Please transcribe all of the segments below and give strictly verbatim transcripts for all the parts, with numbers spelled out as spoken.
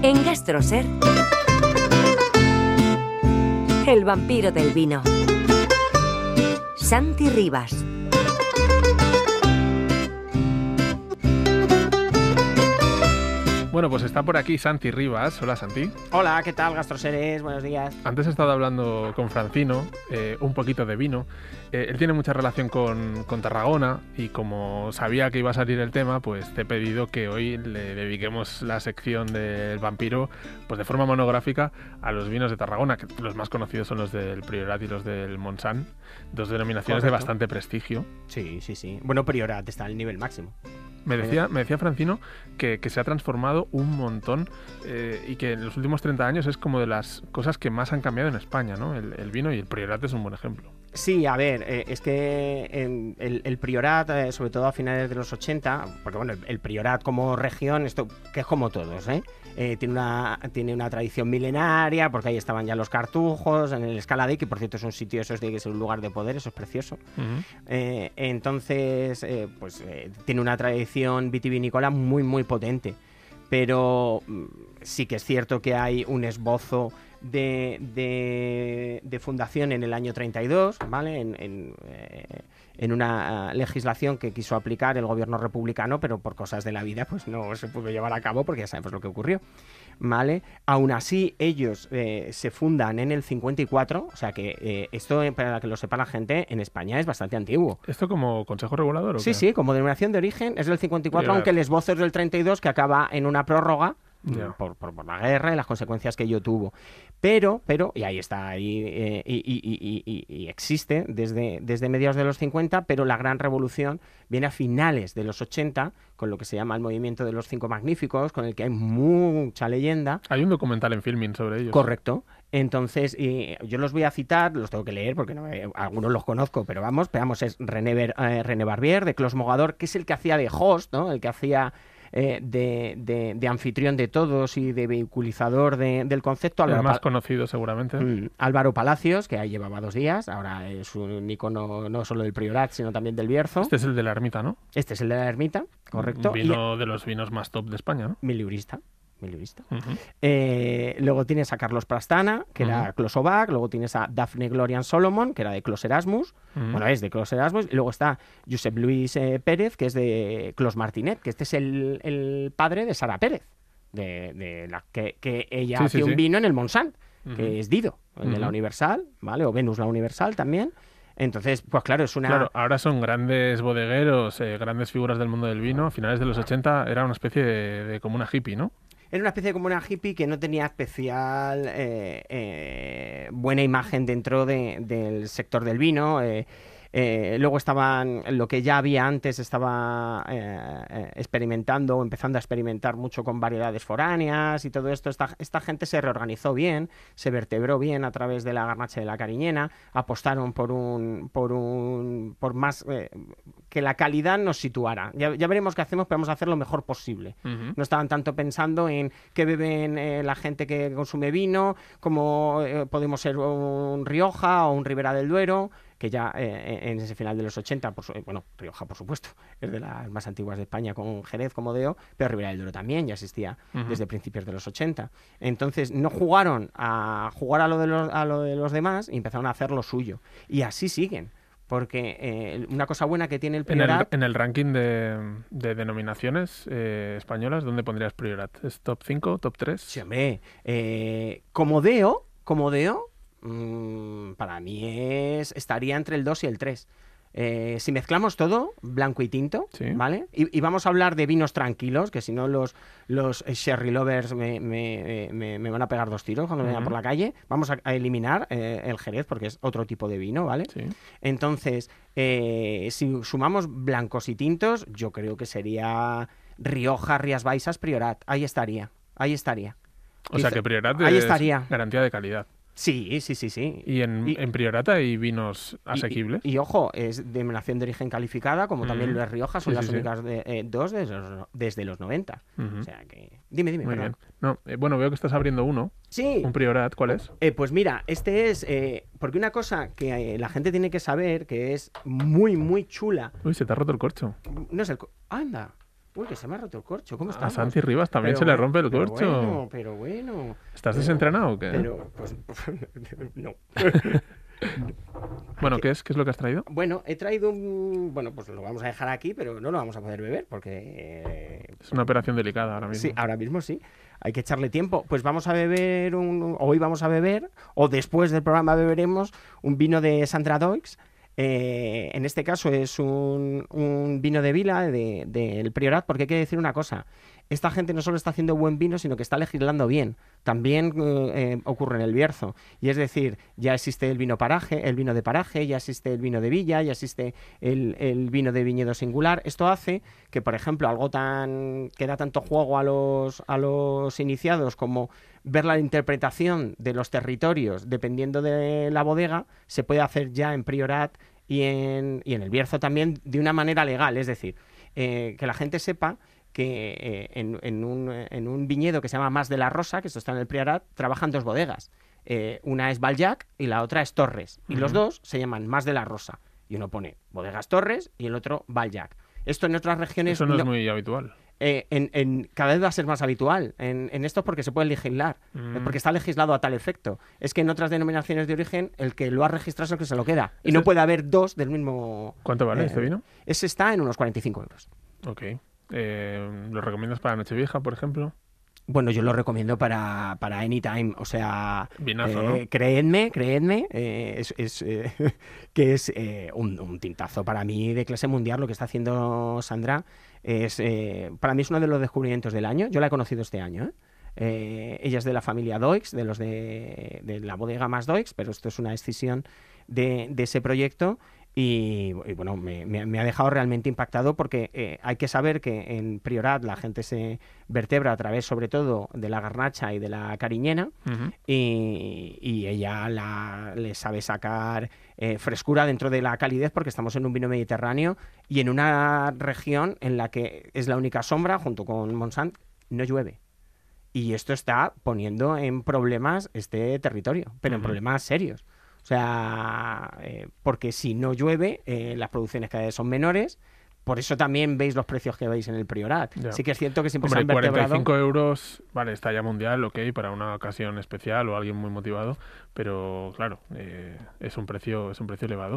En Gastroser, el vampiro del vino. Santi Rivas. Bueno, pues está por aquí Santi Rivas. Hola, Santi. Hola, ¿qué tal, gastroseres? Buenos días. Antes he estado hablando con Francino, eh, un poquito de vino. Eh, él tiene mucha relación con, con Tarragona y como sabía que iba a salir el tema, pues te he pedido que hoy le dediquemos la sección del vampiro, pues de forma monográfica, a los vinos de Tarragona, que los más conocidos son los del Priorat y los del Montsant, dos denominaciones Correcto. de bastante prestigio. Sí, sí, sí. Bueno, Priorat está al nivel máximo. Me decía, me decía Francino que, que se ha transformado un montón eh, y que en los últimos treinta años es como de las cosas que más han cambiado en España, ¿no? El, el vino y el Priorat es un buen ejemplo. Sí, a ver, eh, es que eh, el, el Priorat, eh, sobre todo a finales de los ochenta, porque bueno, el, el Priorat como región, esto que es como todos, ¿eh? Eh, tiene, una, tiene una tradición milenaria, porque ahí estaban ya los cartujos, en el Escaladí, que por cierto es un sitio, eso tiene que ser un lugar de poder, eso es precioso. Uh-huh. Eh, entonces, eh, pues eh, tiene una tradición vitivinícola muy, muy potente. Pero sí que es cierto que hay un esbozo de, de, de fundación en el año treinta y dos, ¿vale? En, en, eh, en una legislación que quiso aplicar el gobierno republicano, pero por cosas de la vida pues no se pudo llevar a cabo porque ya sabemos lo que ocurrió, ¿vale? Aún así, ellos eh, se fundan en el cincuenta y cuatro, o sea que eh, esto, para que lo sepa la gente, en España es bastante antiguo. ¿Esto como consejo regulador o Sí, qué? sí, como denominación de origen es del cincuenta y cuatro, Priorat. Aunque el esbozo es del treinta y dos, que acaba en una prórroga yeah. por, por, por la guerra y las consecuencias que ello tuvo. Pero, pero, y ahí está, ahí, eh, y, y, y, y, y existe desde, desde mediados de los cincuenta, pero la gran revolución viene a finales de los ochenta, con lo que se llama el movimiento de los Cinco Magníficos, con el que hay mucha leyenda. Hay un documental en Filmin sobre ellos. Correcto. Entonces, y yo los voy a citar, los tengo que leer porque no, eh, algunos los conozco, pero vamos, veamos, es René, Ber, eh, René Barbier, de Clos Mogador, que es el que hacía de host, ¿no? El que hacía... Eh, de, de, de anfitrión de todos y de vehiculizador de, del concepto. Álvaro el más pa- conocido seguramente. Mm, Álvaro Palacios, que ahí llevaba dos días, ahora es un icono no solo del Priorat, sino también del Bierzo. Este es el de la Ermita, ¿no? Este es el de la Ermita, correcto. Un vino y... de los vinos más top de España, ¿no? Miliurista. Miliurista. Uh-huh. Eh, luego tienes a Carlos Prastana, que uh-huh. era Clos Obac. Luego tienes a Daphne Glorian Solomon, que era de Clos Erasmus. Uh-huh. Bueno, es de Clos Erasmus. Y luego está Josep Luis eh, Pérez, que es de Clos Martinet, que este es el, el padre de Sara Pérez, de, de la que, que ella sí, hace sí, un sí. vino en el Montsant, uh-huh. que es Dido, el uh-huh. de la Universal, ¿vale? O Venus la Universal también. Entonces, pues claro, es una... Claro, ahora son grandes bodegueros, eh, grandes figuras del mundo del vino. A finales de los ochenta era una especie de, de como una hippie, ¿no? Era una especie de como una hippie que no tenía especial eh, eh, buena imagen dentro de, del sector del vino. Eh, eh, luego estaban, lo que ya había antes, estaba eh, eh, experimentando, empezando a experimentar mucho con variedades foráneas y todo esto. Esta, esta gente se reorganizó bien, se vertebró bien a través de la Garnacha de la Cariñena, apostaron por un, por un, por más eh, que la calidad nos situara. Ya, ya veremos qué hacemos, pero vamos a hacer lo mejor posible. Uh-huh. No estaban tanto pensando en qué beben eh, la gente que consume vino, como eh, podemos ser un Rioja o un Ribera del Duero, que ya eh, en ese final de los ochenta, por su, bueno, Rioja por supuesto, es de las más antiguas de España con Jerez como Deo, pero Ribera del Duero también ya existía uh-huh. desde principios de los ochenta. Entonces no jugaron a jugar a lo de los, a lo de los demás y empezaron a hacer lo suyo. Y así siguen. Porque eh, una cosa buena que tiene el Priorat... En el, en el ranking de, de denominaciones eh, españolas, ¿dónde pondrías Priorat? ¿Es top cinco, top tres? Sí, hombre. Eh, como Deo, como Deo, mmm, para mí es estaría entre el dos y el tres. Eh, si mezclamos todo, blanco y tinto, sí. ¿vale? Y, y vamos a hablar de vinos tranquilos, que si no los, los sherry lovers me, me, me, me van a pegar dos tiros cuando uh-huh. me vayan por la calle. Vamos a, a eliminar eh, el Jerez, porque es otro tipo de vino, ¿vale? Sí. Entonces, eh, si sumamos blancos y tintos, yo creo que sería Rioja, Rías Baixas, Priorat. Ahí estaría, ahí estaría. O sea que Priorat ahí es estaría. Garantía de calidad. Sí, sí, sí, sí. ¿Y en, y, en Priorat hay vinos asequibles? Y, y, y ojo, es denominación de origen calificada, como uh-huh. también las Rioja, son sí, las sí, únicas sí. De, eh, dos desde los, desde los noventa. Uh-huh. O sea que... Dime, dime. Muy bien. No, eh, bueno, veo que estás abriendo uno. Sí. Un Priorat, ¿cuál es? Eh, pues mira, este es... Eh, porque una cosa que eh, la gente tiene que saber, que es muy, muy chula... Uy, se te ha roto el corcho. No es el... Anda. Uy, que se me ha roto el corcho. ¿Cómo A estamos? Santi Rivas también Pero se le bueno, rompe el pero corcho. Bueno, pero bueno. ¿Estás pero- desentrenado o qué? Pero, pues, no. Bueno, ¿qué es? ¿Qué es lo que has traído? Bueno, he traído un... Bueno, pues lo vamos a dejar aquí, pero no lo vamos a poder beber porque... eh, Es una operación delicada ahora mismo. Sí, ahora mismo sí. Hay que echarle tiempo. Pues vamos a beber un... Hoy vamos a beber, o después del programa beberemos, un vino de Sandra Deux. Eh, en este caso es un, un vino de Vila, del de, del Priorat, porque hay que decir una cosa. Esta gente no solo está haciendo buen vino, sino que está legislando bien. También eh, ocurre en el Bierzo. Y es decir, ya existe el vino paraje, el vino de paraje, ya existe el vino de villa, ya existe el, el vino de viñedo singular. Esto hace que, por ejemplo, algo tan que da tanto juego a los, a los iniciados como ver la interpretación de los territorios dependiendo de la bodega, se puede hacer ya en Priorat y en, y en el Bierzo también de una manera legal. Es decir, eh, que la gente sepa que eh, en, en, un, en un viñedo que se llama Mas de la Rosa, que esto está en el Priorat, trabajan dos bodegas. Eh, una es Valjac y la otra es Torres. Y uh-huh. los dos se llaman Mas de la Rosa. Y uno pone Bodegas Torres y el otro Valjac. Esto en otras regiones... Eso no, no es muy habitual. Eh, en, en, cada vez va a ser más habitual en, en esto porque se puede legislar, mm. porque está legislado a tal efecto. Es que en otras denominaciones de origen el que lo ha registrado es el que se lo queda. Y no puede haber dos del mismo... ¿Cuánto vale eh, este vino? Ese está en unos cuarenta y cinco euros. Ok. Eh, ¿Lo recomiendas para Nochevieja, por ejemplo? Bueno, yo lo recomiendo para, para anytime, o sea, Vinazo, eh, ¿no? creedme, creedme, eh, es, es eh, que es eh, un, un tintazo para mí de clase mundial lo que está haciendo Sandra. Es, eh, para mí es uno de los descubrimientos del año. Yo la he conocido este año, ¿eh? Eh, ella es de la familia Deux, de los de, de la bodega Mas Deux, pero esto es una escisión de, de ese proyecto. Y, y bueno, me, me, me ha dejado realmente impactado porque eh, hay que saber que en Priorat la gente se vertebra a través sobre todo de la garnacha y de la cariñena uh-huh. y, y ella la, le sabe sacar eh, frescura dentro de la calidez porque estamos en un vino mediterráneo y en una región en la que es la única sombra junto con Montsant, no llueve. Y esto está poniendo en problemas este territorio, pero uh-huh. en problemas serios. O sea, eh, porque si no llueve, eh, las producciones cada vez son menores. Por eso también veis los precios que veis en el Priorat. Ya. Sí que es cierto que siempre Hombre, se han vertebrado... cuarenta y cinco euros, vale, está ya mundial, ok, para una ocasión especial o alguien muy motivado, pero claro, eh, es un precio, es un precio elevado.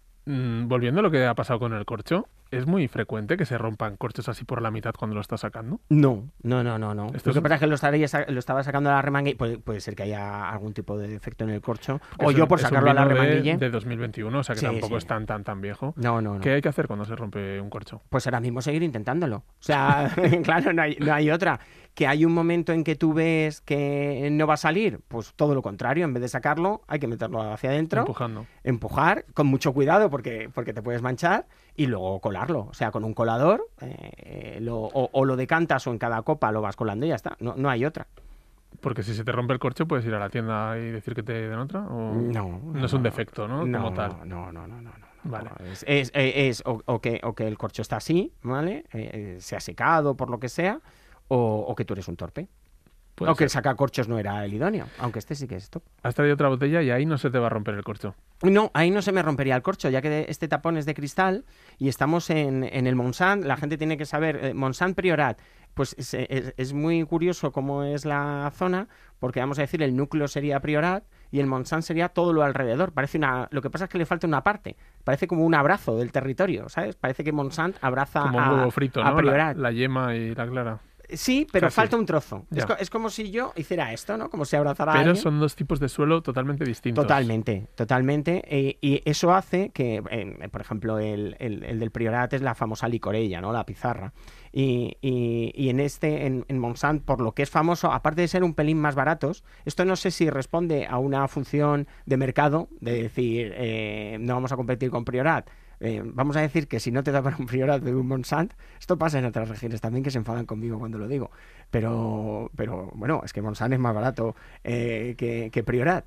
Mm, volviendo a lo que ha pasado con el corcho, ¿es muy frecuente que se rompan corchos así por la mitad cuando lo estás sacando? No, no, no, no. no. Lo que es... pasa es que lo, estaría, lo estaba sacando a la remangue. Puede, puede ser que haya algún tipo de defecto en el corcho. Porque o es yo un, por sacarlo a la remanguille. De, de dos mil veintiuno, o sea que sí, tampoco sí. es tan, tan, tan viejo. No, no, no. ¿Qué hay que hacer cuando se rompe un corcho? Pues ahora mismo seguir intentándolo. O sea, claro, no hay, no hay otra. Que hay un momento en que tú ves que no va a salir, pues todo lo contrario, en vez de sacarlo, hay que meterlo hacia adentro. Empujando. Empujar, con mucho cuidado porque, porque te puedes manchar, y luego colarlo. O sea, con un colador, eh, lo, o, o lo decantas o en cada copa lo vas colando y ya está. No, no hay otra. Porque si se te rompe el corcho, ¿puedes ir a la tienda y decir que te den otra? ¿O no, no es un defecto, ¿no? No, Como tal. no, no, no, no. no. Vale. Es, es, es, es o, o, que, o que el corcho está así, ¿vale? Eh, se ha secado por lo que sea, o, o que tú eres un torpe. O que el sacacorchos no era el idóneo, aunque este sí que es esto. Has traído otra botella y ahí no se te va a romper el corcho. No, ahí no se me rompería el corcho, ya que este tapón es de cristal y estamos en, en el Montsant. La gente tiene que saber, eh, Montsant Priorat, pues es, es, es muy curioso cómo es la zona, porque vamos a decir, el núcleo sería Priorat y el Montsant sería todo lo alrededor. Parece una, lo que pasa es que le falta una parte, parece como un abrazo del territorio, ¿sabes? Parece que Montsant abraza como a, un huevo frito, a ¿no? Priorat. La, la yema y la clara. Sí, pero Casi. Falta un trozo. Ya. Es, co es como si yo hiciera esto, ¿no? Como si abrazara Pero a alguien. son dos tipos de suelo totalmente distintos. Totalmente, totalmente. Eh, y eso hace que, eh, por ejemplo, el, el, el del Priorat es la famosa licorella, ¿no? La pizarra. Y, y, y en este, en, en Montsant, por lo que es famoso, aparte de ser un pelín más baratos, esto no sé si responde a una función de mercado, de decir, eh, no vamos a competir con Priorat. Eh, vamos a decir que si no te da para un Priorat de un Montsant, esto pasa en otras regiones también que se enfadan conmigo cuando lo digo, pero, pero bueno, es que Montsant es más barato eh, que, que Priorat.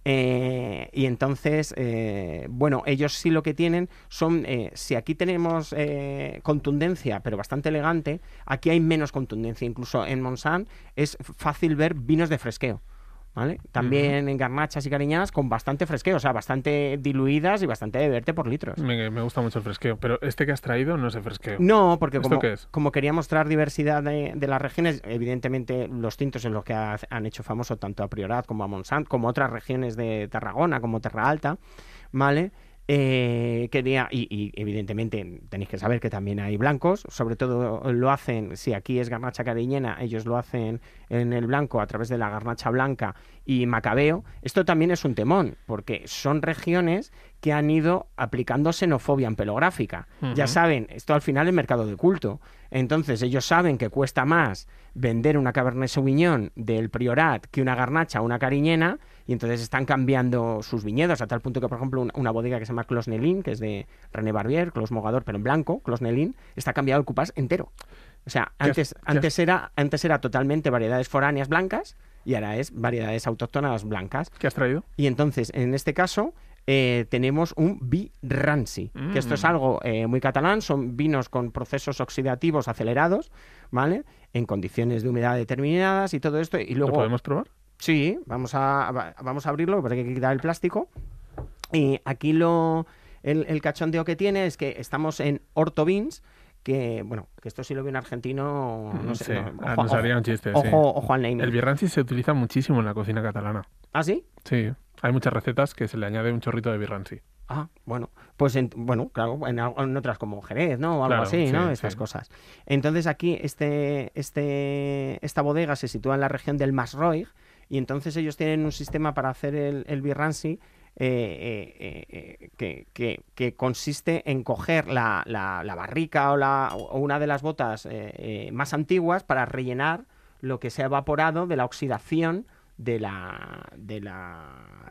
Eh, y entonces, eh, bueno, ellos sí lo que tienen son, eh, si aquí tenemos eh, contundencia, pero bastante elegante, aquí hay menos contundencia. Incluso en Montsant es fácil ver vinos de fresqueo. ¿vale? También uh-huh. en garnachas y cariñanas con bastante fresqueo, o sea, bastante diluidas y bastante de beberte por litros. Me, me gusta mucho el fresqueo, pero este que has traído no es el fresqueo. No, porque ¿Esto como, qué es? como quería mostrar diversidad de, de las regiones, evidentemente los tintos en los que ha, han hecho famoso tanto a Priorat como a Montsant, como otras regiones de Tarragona, como Terra Alta, ¿vale? Eh, quería, y, y evidentemente tenéis que saber que también hay blancos, sobre todo lo hacen, si aquí es garnacha cariñena, ellos lo hacen en el blanco a través de la garnacha blanca y macabeo. Esto también es un temón, porque son regiones que han ido aplicando xenofobia empelográfica. Uh-huh. Ya saben, esto al final es mercado de culto. Entonces ellos saben que cuesta más vender una Cabernet Sauvignon del Priorat que una garnacha o una cariñena, y entonces están cambiando sus viñedos a tal punto que, por ejemplo, una, una bodega que se llama Clos Nélin, que es de René Barbier, Clos Mogador, pero en blanco, Clos Nélin, está cambiado el cupás entero. O sea, antes, antes, era, antes era totalmente variedades foráneas blancas y ahora es variedades autóctonas blancas. ¿Qué has traído? Y entonces, en este caso, eh, tenemos un Vi Ranci, mm. que esto es algo eh, muy catalán, son vinos con procesos oxidativos acelerados, ¿vale? En condiciones de humedad determinadas y todo esto. Y luego, ¿lo podemos probar? Sí, vamos a, vamos a abrirlo, porque hay que quitar el plástico. Y aquí lo el, el cachondeo que tiene es que estamos en Horto Vins, que, bueno, que esto sí lo vi un argentino, no sé. Sí, no, ojo, nos haría un chiste, ojo, sí. ojo al naming. El Vi Ranci se utiliza muchísimo en la cocina catalana. ¿Ah, sí? Sí, hay muchas recetas que se le añade un chorrito de Vi Ranci. Ah, bueno, pues en, bueno, claro, en, en otras como Jerez, ¿no? O algo Claro, así, sí, ¿no? Estas sí. cosas. Entonces aquí este, este, esta bodega se sitúa en la región del Masroig, y entonces ellos tienen un sistema para hacer el, el Vi Ranci eh, eh, eh, que, que, que consiste en coger la, la, la barrica o, la, o una de las botas eh, eh, más antiguas para rellenar lo que se ha evaporado de la oxidación de la... De la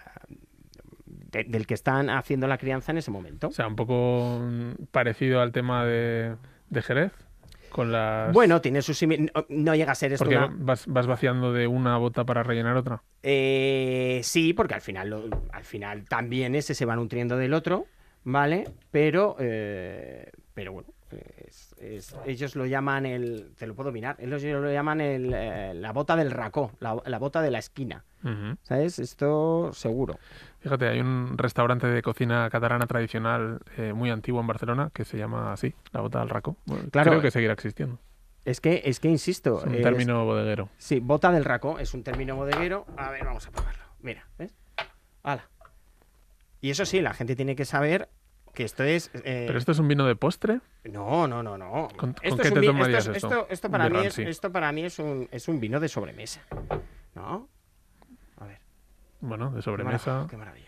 De, del que están haciendo la crianza en ese momento. O sea, un poco parecido al tema de, de Jerez, con las... Bueno, tiene su simi... no, no llega a ser esto Porque una... vas, vas vaciando de una bota para rellenar otra. Eh, sí, porque al final, lo, al final también ese se va nutriendo del otro, ¿vale? Pero, eh, pero bueno, es, es, ellos lo llaman el... Te lo puedo mirar. Ellos lo llaman el, eh, la bota del racó, la, la bota de la esquina. Uh-huh. ¿Sabes? Esto seguro. Fíjate, hay un restaurante de cocina catalana tradicional eh, muy antiguo en Barcelona que se llama así, la bota del racó. Bueno, claro, creo que seguirá existiendo. Es que, es que insisto... Es un es, término bodeguero. Sí, bota del racó es un término bodeguero. A ver, vamos a probarlo. Mira, ¿ves? ¡Hala! Y eso sí, la gente tiene que saber que esto es... Eh... ¿Pero esto es un vino de postre? No, no, no, no. ¿Con, esto ¿con qué es te vi... tomarías esto, es, esto? esto, esto, para de mí es, Ranci. esto para mí es un, es un vino de sobremesa. ¿No? A ver. Bueno, de sobremesa. Qué maravilla. Qué maravilla.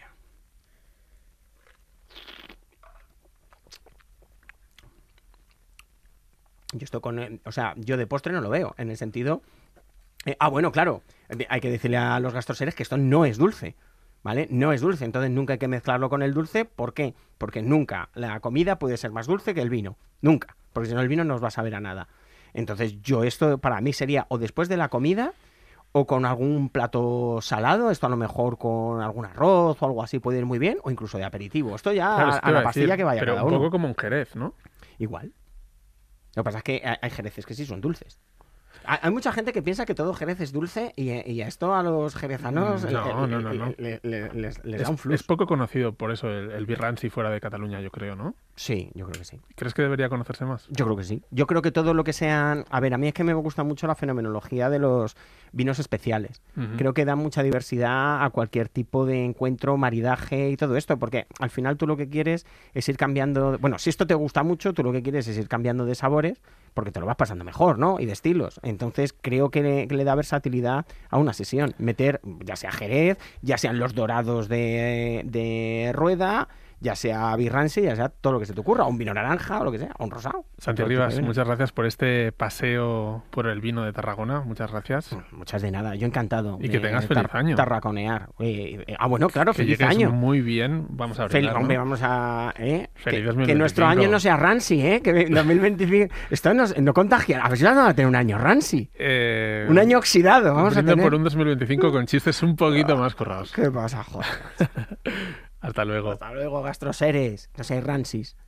Yo esto con... O sea, yo de postre no lo veo, en el sentido... Eh, ah, bueno, claro. Hay que decirle a los gastroseres que esto no es dulce, ¿vale? No es dulce, entonces nunca hay que mezclarlo con el dulce. ¿Por qué? Porque nunca la comida puede ser más dulce que el vino. Nunca. Porque si no, el vino no os va a saber a nada. Entonces, yo esto para mí sería o después de la comida o con algún plato salado, esto a lo mejor con algún arroz o algo así puede ir muy bien, o incluso de aperitivo. Esto ya Claro, a, es que a iba la a pastilla decir, que vaya pero cada un uno. poco como un Jerez, ¿no? Igual. Lo que pasa es que hay, hay jereces que sí son dulces. Hay, hay mucha gente que piensa que todo Jerez es dulce y, y a esto a los jerezanos No, le- no, le- no, no. le- le- les, les Es, da un flux. es poco conocido por eso el, el Vi Ranci fuera de Cataluña, yo creo, ¿no? Sí, yo creo que sí. ¿Crees que debería conocerse más? Yo creo que sí. Yo creo que todo lo que sean... A ver, a mí es que me gusta mucho la fenomenología de los vinos especiales. Ujú. Creo que da mucha diversidad a cualquier tipo de encuentro, maridaje y todo esto, porque al final tú lo que quieres es ir cambiando... Bueno, si esto te gusta mucho, tú lo que quieres es ir cambiando de sabores, porque te lo vas pasando mejor, ¿no? Y de estilos. Entonces creo que le, que le da versatilidad a una sesión. Meter, ya sea Jerez, ya sean los dorados de, de Rueda, ya sea Vi Ranci, ya sea todo lo que se te ocurra, un vino naranja o lo que sea, o un rosado. Santi Todo tipo de Rivas, vino. muchas gracias por este paseo por el vino de Tarragona. Muchas gracias. Muchas de nada, yo encantado. Y que de tengas feliz año. Tarraconear. Eh, eh, ah, bueno, claro, Que feliz llegues año. muy bien. Vamos a Fel- brindar, ¿no? hombre, vamos a... ¿eh? Feliz que, dos mil que nuestro veinticinco. año no sea ranci, ¿eh? Que dos mil veinticinco... Esto no, no contagia. A ver si van a tener un año ranci. Eh, Un año oxidado. Vamos a brindo tener... por un dos mil veinticinco con chistes un poquito más currados. ¿Qué pasa, joder? Hasta luego. Hasta luego, gastroseres. No seáis rancis.